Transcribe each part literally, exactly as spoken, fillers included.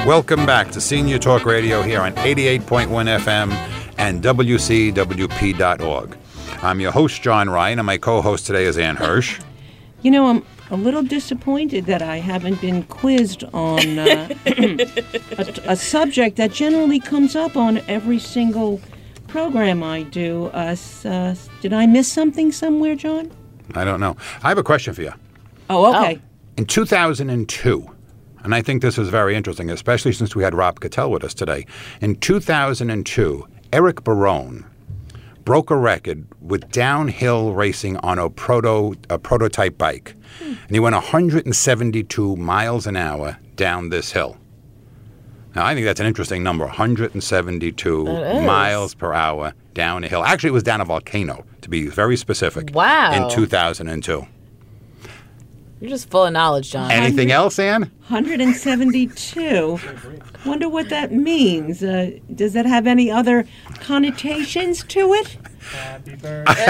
Welcome back to Senior Talk Radio here on eighty-eight point one F M and W C W P dot org. I'm your host, John Ryan, and my co-host today is Ann Hirsch. You know, I'm a little disappointed that I haven't been quizzed on uh, a, a subject that generally comes up on every single program I do. Uh, uh, did I miss something somewhere, John? I don't know. I have a question for you. Oh, okay. Oh. In two thousand two, and I think this is very interesting, especially since we had Rob Cattell with us today. In two thousand two, Eric Barone broke a record with downhill racing on a proto a prototype bike. Hmm. And he went one hundred seventy-two miles an hour down this hill. Now, I think that's an interesting number, one hundred seventy-two miles per hour down a hill. Actually, it was down a volcano, to be very specific. Wow. In two thousand two. You're just full of knowledge, John. Anything else, Ann? one hundred seventy-two. Wonder what that means. Uh, does that have any other connotations to it? Happy birthday.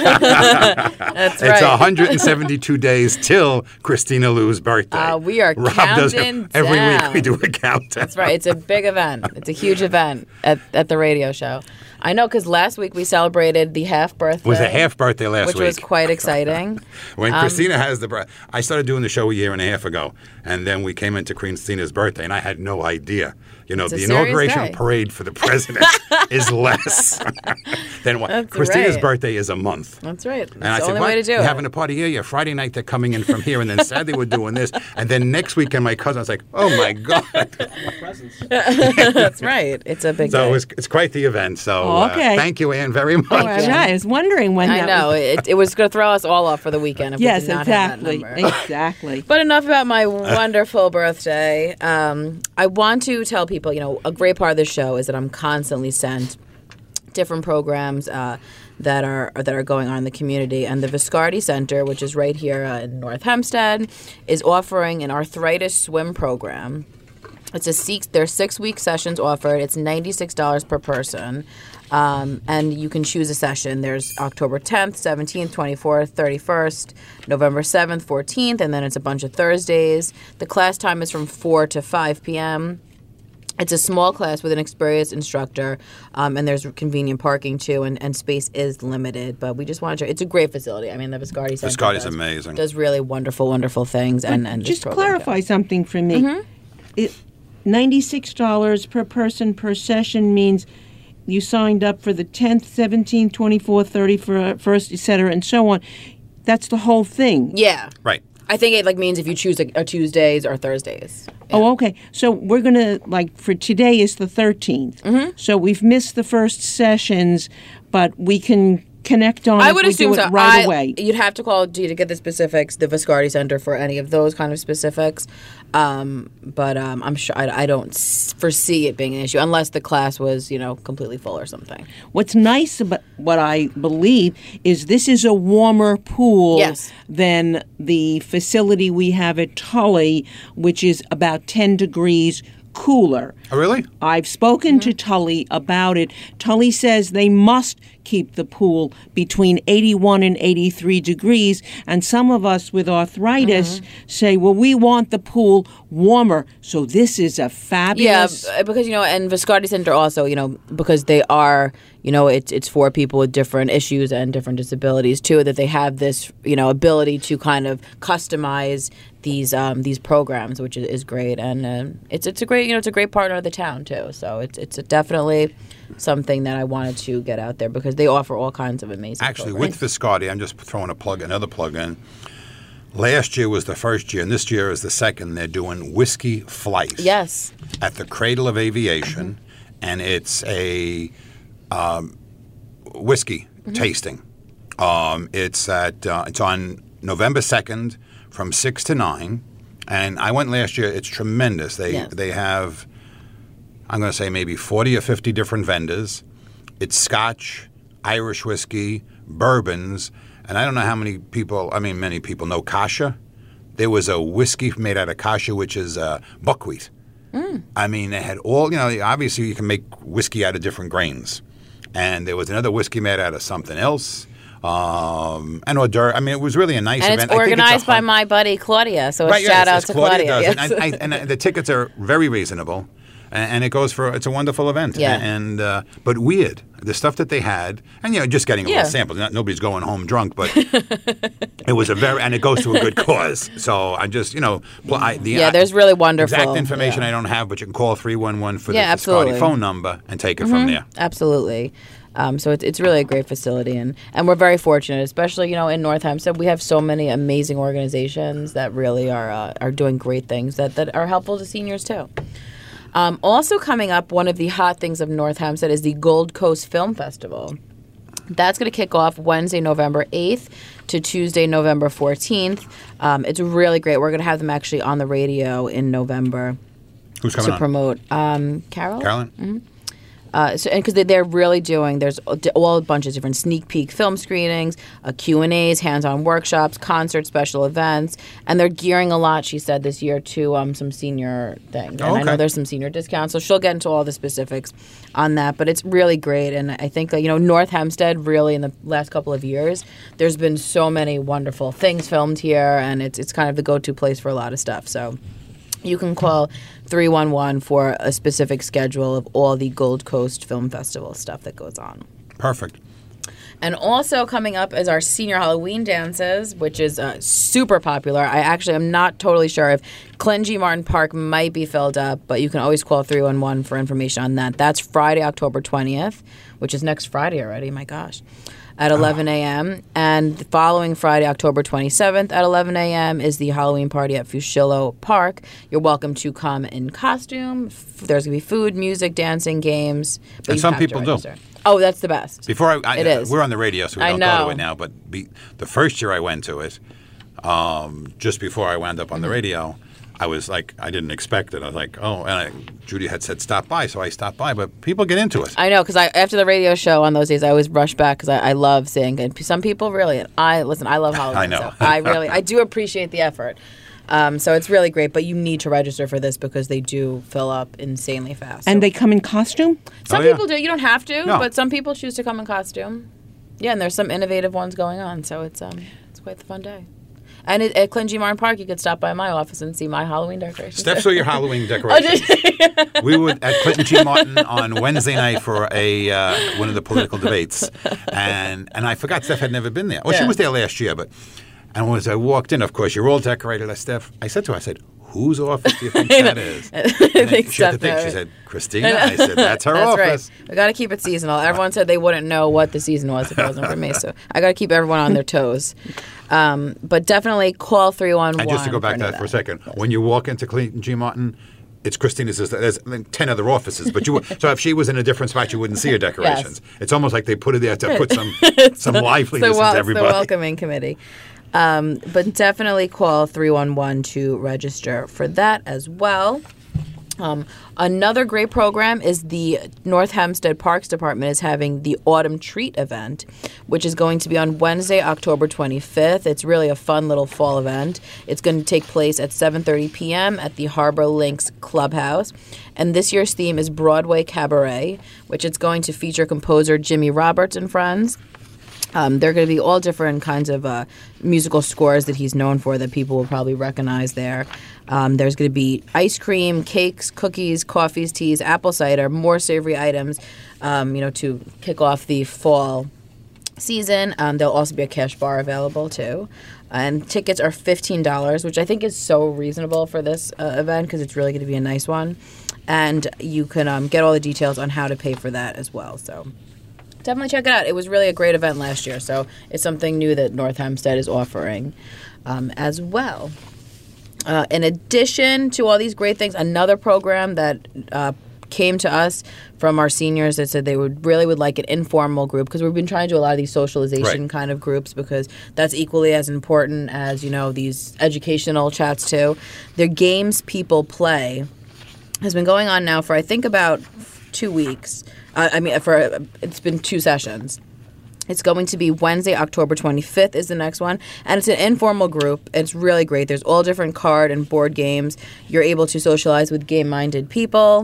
That's right. It's one hundred seventy-two days till Christina Lou's birthday. Uh, we are Rob counting does it, every down. week we do a countdown. That's right. It's a big event. It's a huge event at, at the radio show. I know, because last week we celebrated the half birthday. It was a half birthday last which week. Which was quite exciting. When um, Christina has the birthday, I started doing the show a year and a half ago, and then we came into Christina's birthday, and I had no idea. You know, It's a the serious inauguration day. parade for the president is less than what. That's Christina's right. birthday is a month. That's right. That's And I the said, only what? way to do You're it. having a party here? Yeah, Friday night they're coming in from here, and then Saturday we're doing this. And then next weekend my cousin was like, oh, my God. That's right. It's a big So day. it was, it's quite the event. So Oh, okay. uh, thank you, Ann, very much. Oh, all right. I was wondering when I that know. was. It, it was going to throw us all off for the weekend if Yes, we did not exactly. have that number. Exactly. But enough about my wonderful birthday. Um, I want to tell people, you know, a great part of the show is that I'm constantly sent different programs uh, that are that are going on in the community. And the Viscardi Center, which is right here uh, in North Hempstead, is offering an arthritis swim program. It's a six, there's six-week sessions offered. It's ninety-six dollars per person. Um, and you can choose a session. There's October tenth, seventeenth, twenty-fourth, thirty-first, November seventh, fourteenth, and then it's a bunch of Thursdays. The class time is from four to five p.m. It's a small class with an experienced instructor, um, and there's convenient parking, too, and, and space is limited. But we just wanted to – it's a great facility. I mean, the Viscardi Center Viscardi's does, amazing. does really wonderful, wonderful things. And, and this Just program clarify does. something for me. Mm-hmm. It, ninety-six dollars per person per session means you signed up for the tenth, seventeenth, twenty-fourth, thirty-first, et cetera, and so on. That's the whole thing. Yeah. Right. I think it like means if you choose a, a Tuesdays or Thursdays. Yeah. Oh, okay. So we're going to, like, for today is the thirteenth. Mm-hmm. So we've missed the first sessions, but we can connect on I if would we assume do it so. right I, away. You'd have to call to get the specifics, the Viscardi Center for any of those kind of specifics. Um, but um, I'm sure I, I don't s- foresee it being an issue unless the class was, you know, completely full or something. What's nice about what I believe is this is a warmer pool Yes. than the facility we have at Tully, which is about ten degrees cooler. Oh, really? I've spoken to Tully about it. Tully says they must keep the pool between eighty-one and eighty-three degrees, and some of us with arthritis say, well, we want the pool warmer. So this is a Yeah, fabulous... b- because, you know, and Viscardi Center also, you know, because they are, you know, it's it's for people with different issues and different disabilities, too, that they have this, you know, ability to kind of customize these um, these programs, which is, is great. And uh, it's it's a great, you know, it's a great partner of the town, too. So it's it's definitely something that I wanted to get out there because they offer all kinds of amazing Actually, programs. with Viscardi, I'm just throwing a plug, another plug in. Last year was the first year, and this year is the second. They're doing Whiskey Flights. Yes. At the Cradle of Aviation, and it's a um, whiskey Mm-hmm. tasting. Um, it's at uh, it's on November second from six to nine, and I went last year. It's tremendous. They Yes. they have, I'm going to say maybe forty or fifty different vendors. It's Scotch, Irish whiskey, bourbons, and I don't know how many people, I mean many people know kasha. There was a whiskey made out of kasha, which is uh, buckwheat. Mm. I mean, they had all, you know, obviously you can make whiskey out of different grains. And there was another whiskey made out of something else. um, and hors d'oeuvre. I mean, it was really a nice And event. it's I think organized it's a by hun- my buddy Claudia, so a Right, yeah, shout it's- out it's to Claudia Claudia. does. Yes. And, I, and the tickets are very reasonable, and, and it goes for it's a wonderful event. Yeah. And uh, but weird the stuff that they had, and you know, just getting a Yeah. little sample. Not, nobody's going home drunk, but it was a very and it goes to a good cause. So I just you know, pl- I, the Yeah, there's really wonderful- exact information yeah. I don't have, but you can call three one one for Yeah, the Fiscardi absolutely. phone number and take it from there. Absolutely. Um, so it's it's really a great facility, and, and we're very fortunate, especially you know in North Hempstead. We have so many amazing organizations that really are uh, are doing great things that, that are helpful to seniors too. Um, also coming up, one of the hot things of North Hempstead is the Gold Coast Film Festival. That's going to kick off Wednesday, November eighth to Tuesday, November fourteenth. Um, it's really great. We're going to have them actually on the radio in November Who's coming to on? promote. Um, Carol? Carolyn? Mm-hmm. Uh, so, and because they, they're really doing, there's all a bunch of different sneak peek film screenings, uh, Q and A's, hands-on workshops, concerts, special events, and they're gearing a lot, she said, this year to um, some senior things. And Oh, I know okay. there's some senior discounts, so she'll get into all the specifics on that. But it's really great, and I think uh, you know North Hempstead really in the last couple of years, there's been so many wonderful things filmed here, and it's it's kind of the go-to place for a lot of stuff. So. You can call three one one for a specific schedule of all the Gold Coast Film Festival stuff that goes on. Perfect. And also coming up is our senior Halloween dances, which is uh, super popular. I actually am not totally sure if Clinton G. Martin Park might be filled up, but you can always call three one one for information on that. That's Friday, October twentieth, which is next Friday already. My gosh. At eleven a.m. And the following Friday, October twenty-seventh at eleven a.m. is the Halloween party at Fushillo Park. You're welcome to come in costume. F- There's going to be food, music, dancing, games. But And you some have to people do. register. Oh, that's the best. Before I, I It is. we're on the radio, so we I don't go know. to it now. But be, the first year I went to it, um, just before I wound up on the radio, I was like, I didn't expect it. I was like, oh, and I, Judy had said stop by, so I stopped by. But people get into it. I know, because I after the radio show on those days, I always rush back because I, I love seeing. And some people really, and I listen. I love Halloween. I know. So I really, I do appreciate the effort. Um, so it's really great, but you need to register for this because they do fill up insanely fast. And So they come in costume? some Oh, yeah. people do. You don't have to, No. but some people choose to come in costume. Yeah, and there's some innovative ones going on, so it's um, it's quite the fun day. And it, at Clinton G. Martin Park, you could stop by my office and see my Halloween decorations. Steph saw your Halloween Oh, decorations. did you? We were at Clinton G. Martin on Wednesday night for a uh, one of the political debates, and and I forgot Steph had never been there. Well, she Yeah. was there last year, but and as I walked in, of course, you're all decorated. I Steph, I said to her, I said, "Whose office do you think that is?" I And think then she had to Steph think. She knows. said, "Christina." I said, "That's her That's office." right. We got to keep it seasonal. Everyone said they wouldn't know what the season was if it wasn't for me, so I got to keep everyone on their toes. Um, but definitely call three one one. And just to go back to that for a second, when you walk into Clinton G. Martin, it's Christina's. There's like ten other offices, but you. So if she was in a different spot, you wouldn't see her decorations. It's almost like they put it there to put some some liveliness the, wel- into it's everybody. the welcoming committee. Um, but definitely call three one one to register for that as well. Um, another great program is the North Hempstead Parks Department is having the Autumn Treat event, which is going to be on Wednesday, October twenty-fifth. It's really a fun little fall event. It's going to take place at seven thirty p.m. at the Harbor Links Clubhouse. And this year's theme is Broadway Cabaret, which it's going to feature composer Jimmy Roberts and friends. Um, there are going to be all different kinds of uh, musical scores that he's known for that people will probably recognize there. Um, there's going to be ice cream, cakes, cookies, coffees, teas, apple cider, more savory items, um, you know, to kick off the fall season. Um, there'll also be a cash bar available too. And tickets are fifteen dollars, which I think is so reasonable for this uh, event because it's really going to be a nice one. And you can um, get all the details on how to pay for that as well. So definitely check it out. It was really a great event last year, so it's something new that North Hempstead is offering um, as well. Uh, in addition to all these great things, another program that uh, came to us from our seniors that said they would really would like an informal group because we've been trying to do a lot of these socialization Right. kind of groups because that's equally as important as, you know, these educational chats too. Their games people play has been going on now for I think about two weeks. Uh, I mean, for it's been two sessions. It's going to be Wednesday, October twenty-fifth is the next one. And it's an informal group. It's really great. There's all different card and board games. You're able to socialize with game-minded people.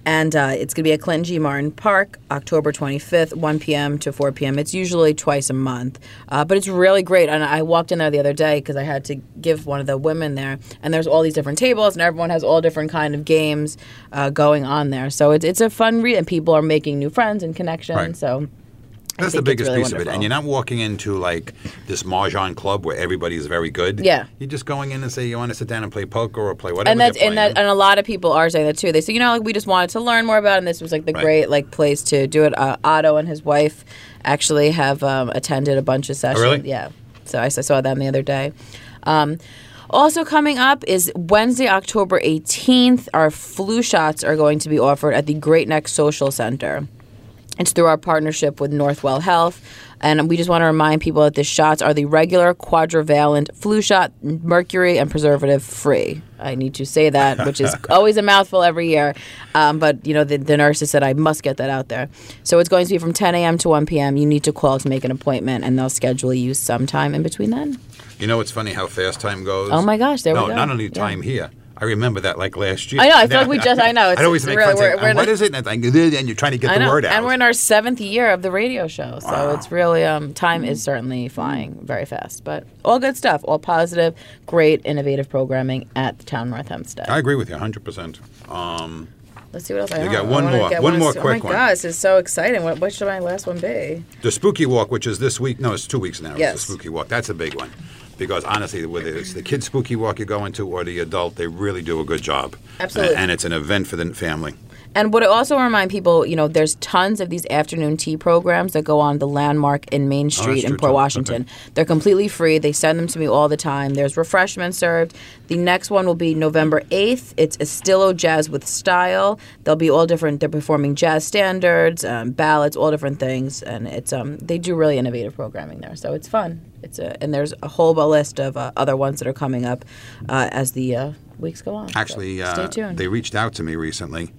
And uh, it's going to be at Clinton G. Martin Park, October twenty-fifth, one p.m. to four p.m. It's usually twice a month. Uh, but it's really great. And I walked in there the other day because I had to give one of the women there. And there's all these different tables, and everyone has all different kind of games uh, going on there. So it's, it's a fun read, and people are making new friends and connections. Right. So That's the biggest really piece wonderful. of it. And you're not walking into like this Mahjong club where everybody is very good. Yeah. You're just going in and say you want to sit down and play poker or play whatever and that's you're and playing. that and a lot of people are saying that too. They say, you know, like we just wanted to learn more about it, and this was like the Right. great like place to do it. Uh, Otto and his wife actually have um, attended a bunch of sessions. Oh, really? Yeah. So I, I saw them the other day. Um, also coming up is Wednesday, October eighteenth. Our flu shots are going to be offered at the Great Neck Social Center. It's through our partnership with Northwell Health. And we just want to remind people that the shots are the regular quadrivalent flu shot, mercury and preservative free. I need to say that, which is always a mouthful every year. Um, but, you know, the, the nurses said I must get that out there. So it's going to be from ten a.m. to one p.m. You need to call to make an appointment, and they'll schedule you sometime in between then. You know, it's funny how fast time goes. Oh, my gosh, there no, we go. No, not only Yeah. time here. I remember that like last year. I know. I feel like we just. I know. It's, I'd always it's make really, fun saying, we're, we're "And what in, is it?" And, it's like, and you're trying to get I the know. word out. And we're in our seventh year of the radio show, so Wow. it's really um, time is certainly flying very fast. But all good stuff, all positive, great, innovative programming at the town North Hempstead. I agree with you one hundred percent. Um, Let's see what else I You know. got I one wanna more. get One of- more Oh quick my one. God, this is so exciting. What, what should my last one be? the Spooky Walk, which is this week. No, it's two weeks now. Yes. It's the Spooky Walk. That's a big one. Because honestly, whether it's the kid spooky walk you're going to or the adult, they really do a good job. Absolutely. And, and it's an event for the family. And would also remind people, you know, there's tons of these afternoon tea programs that go on the Landmark in Main Street in true, Port too. Washington. Okay. They're completely free. They send them to me all the time. There's refreshments served. The next one will be November eighth. It's Estillo Jazz with Style. They'll be all different. They're performing jazz standards, um, ballads, all different things, and it's um they do really innovative programming there. So it's fun. It's a and there's a whole list of uh, other ones that are coming up uh, as the uh, weeks go on. So Actually, stay uh, tuned. they reached out to me recently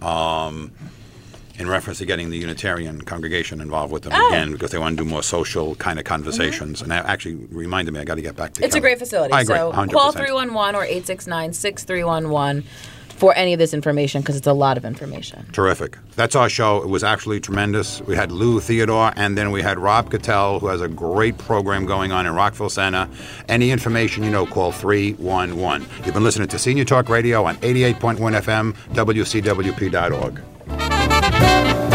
um, in reference to getting the Unitarian congregation involved with them Oh. again because they want to do more social kind of conversations. And that actually reminded me I got to get back to It's a Kelly. great facility. I agree, so one hundred call percent. three one one or eight six nine, six three one one for any of this information because it's a lot of information. Terrific. That's our show. It was actually tremendous. We had Lou Theodore, and then we had Rob Cattell, who has a great program going on in Rockville Center. Any information you know, call three one one. You've been listening to Senior Talk Radio on eighty-eight point one F M, W C W P dot org.